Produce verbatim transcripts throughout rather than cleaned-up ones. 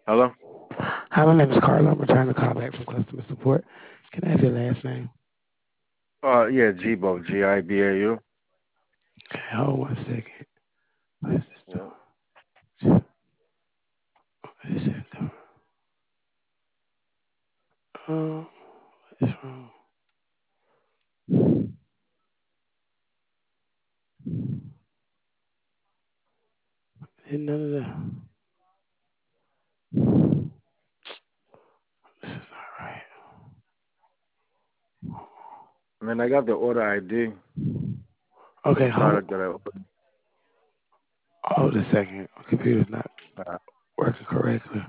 Hello? Hi, my name is Carla. I'm returning the call back from customer support. Can I have your last name? Uh, yeah, Gibo, G I B A U. Okay, hold one second. What is this Yeah. doing? What is it doing? Oh, what is wrong? Did none of that. This is not right. Man, I got the order I D for Okay, the hold, product that I ordered. hold a second. My computer's not Uh, working correctly.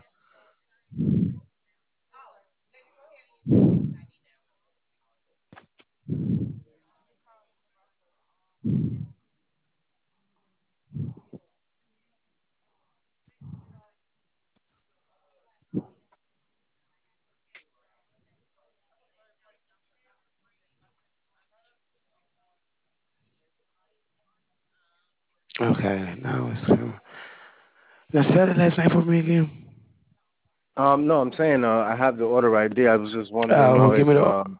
Okay, now it's coming. Now spell the last name for me again. um, no, I'm saying uh, I have the order I D. I was just wondering Oh, how give it's me the. um.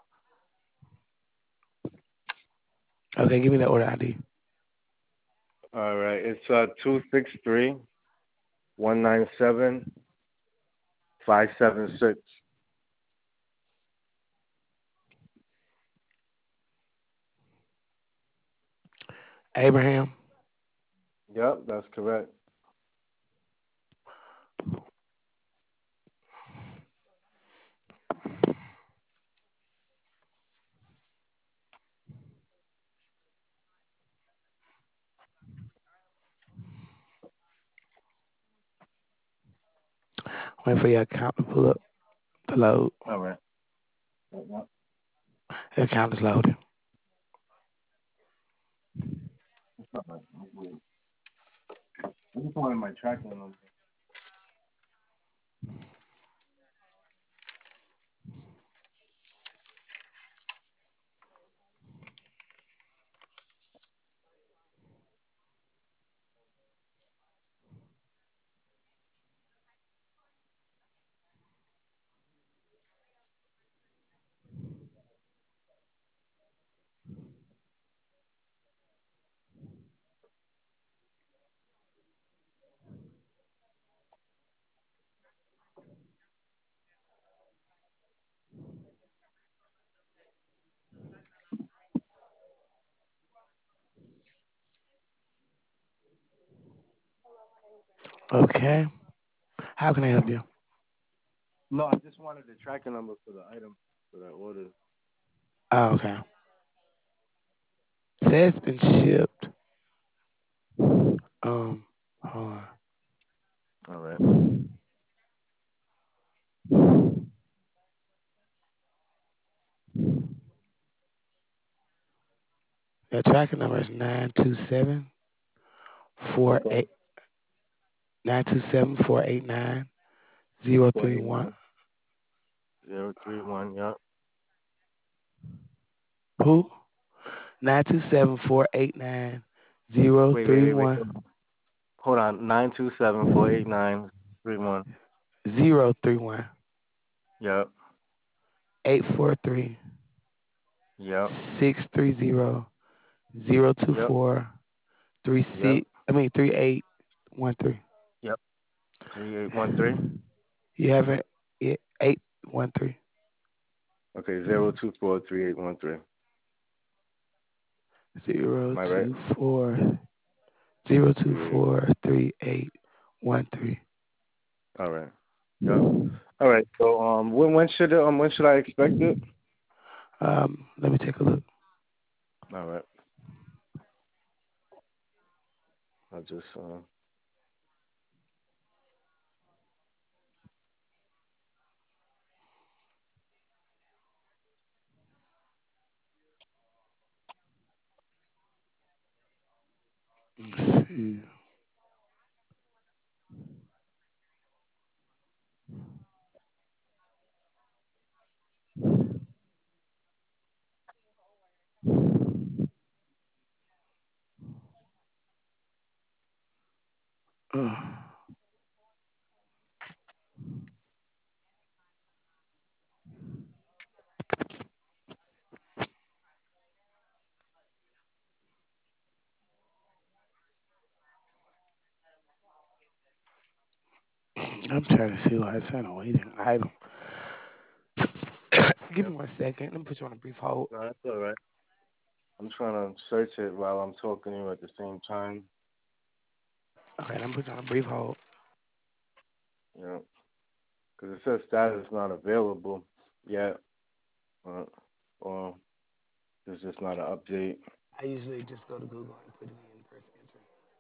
Okay, give me the order I D. All right, it's uh two six three one nine seven five seven six. Abraham. Yep, that's correct. Wait for your account to pull up the load. All right. Yep. The account is loading. All right. I just wanted my tracking number. Okay. How can I help you? No, I just wanted the tracking number for the item for that order. Oh, okay. Say it's been shipped. Um, hold All right. on. The tracking number is nine two seven four Okay. eight nine two seven four eight nine zero Four three eight one. nine zero three one. Yep. Who? Nine two seven four eight nine zero Wait, wait, three wait, wait. one Hold on. Hold on. Nine two seven four eight nine three one. zero three one Yep. eight four three Yep. six three zero zero two Yep. four three Yep. six. I mean three eight one three. Yep. Three eight one three. You have it? Yeah, eight one three Okay. Zero two four three eight one three. zero Am I right? two four zero two Three eight. four three eight one three. All right. Yep. All right. So um, when when should it, um when should I expect it? Um, let me take a look. All right. I'll just uh. Let's see. Uh, I'm trying to see why it's on a waiting item. Give Yep. me one second. Let me put you on a brief hold. No, that's all right. I'm trying to search it while I'm talking to you at the same time. Okay, let me put you on a brief hold. Yeah. Because it says status not available yet. Uh, or there's just not an update. I usually just go to Google and put it in press enter.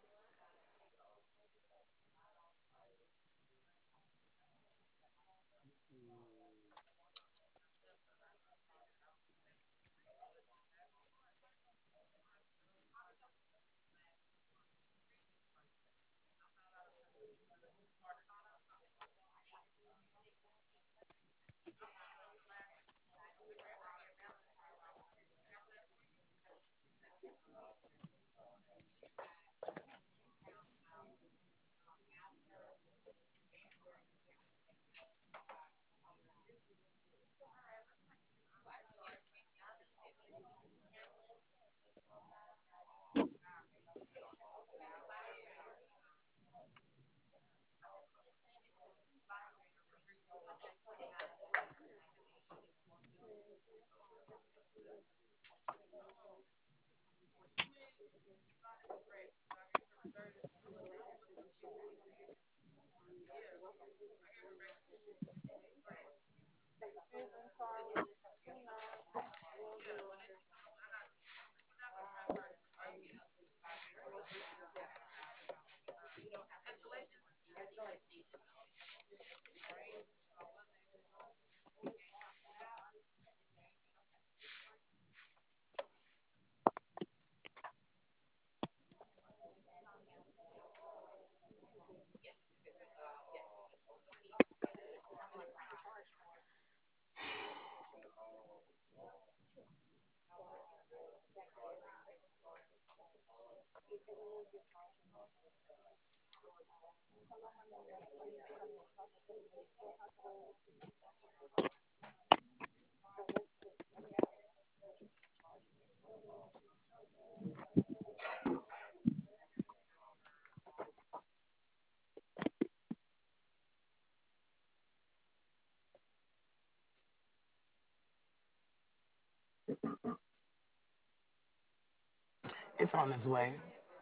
It's on its way.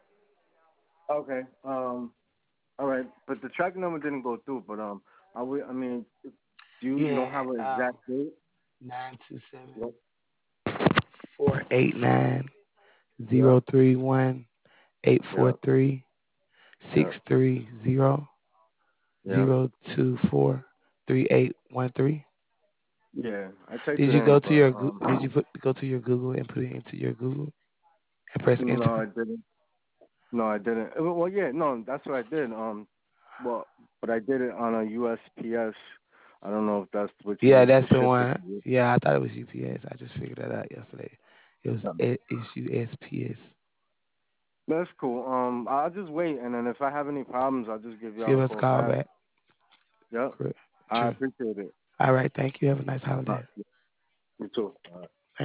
Okay. Um. All right. But the track number didn't go through. But um, I will. I mean, do you you don't Yeah, have an um, exact date? nine two seven Yep. four eight nine Yep. zero three one eight four Yep. three six Yep. three zero Yep. zero two four three eight one three. Yeah. I typed Did it you go in, to but your Goo- um, Did you put go to your Google and put it into your Google and press no, enter? I didn't. No, I didn't. Uh, Well, yeah, no, that's what I did. Um, well, but I did it on a U S P S. I don't know if that's what you Yeah, use to that's the ship it one. to you. Yeah, I thought it was U P S. I just figured that out yesterday. It was Yeah. it, it's U S P S. That's cool. Um, I'll just wait, and then if I have any problems, I'll just give y'all Give a us a call call back. back. Yep. Correct. I True. appreciate it. All right. Thank you. Have a nice Uh, holiday. you too. All right.